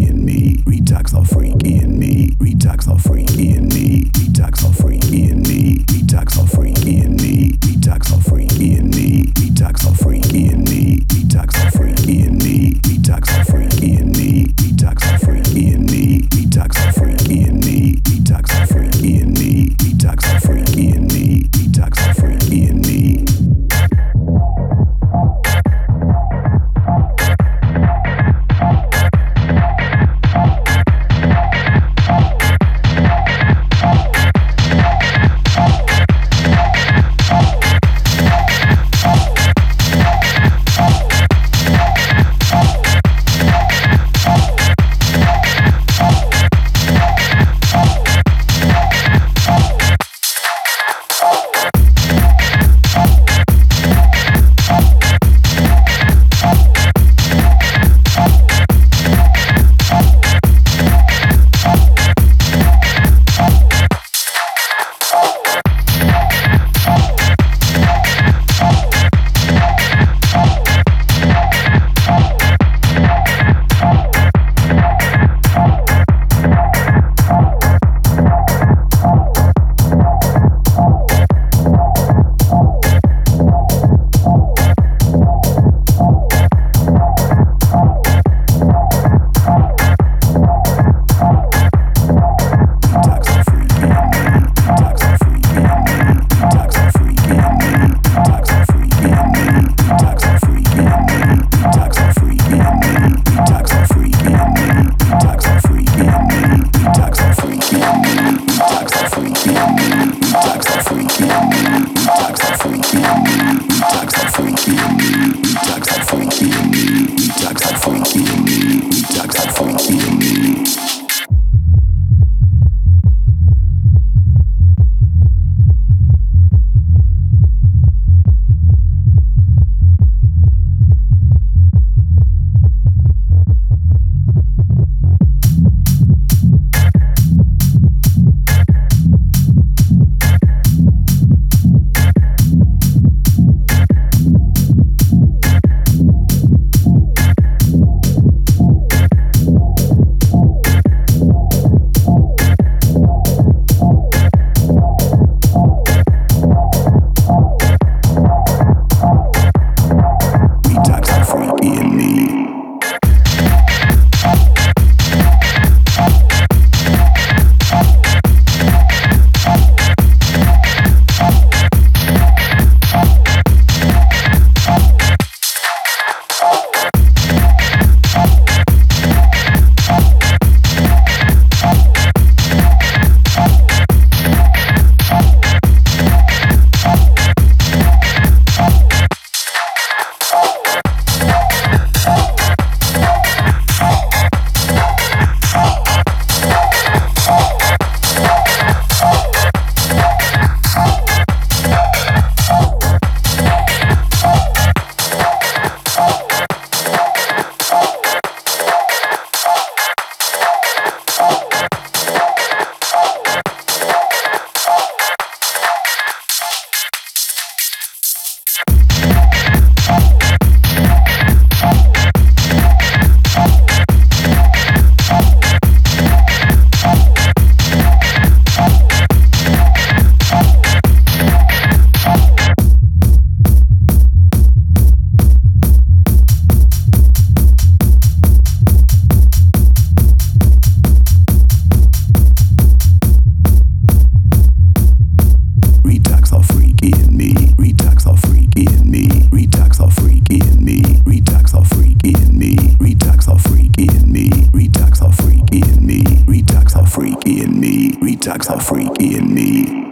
in me, retax a freak in me, retax a freak in me, retax a freak in me, retax a freak in me, retax a freak in me, retax a freak in me, retax a freak in me, retax a freak in me, retax a freak in me, retax a freak in me, retax a freak in me, retax a freak in me, retax a freak in me. Retax a freak in me, retax a freak in me.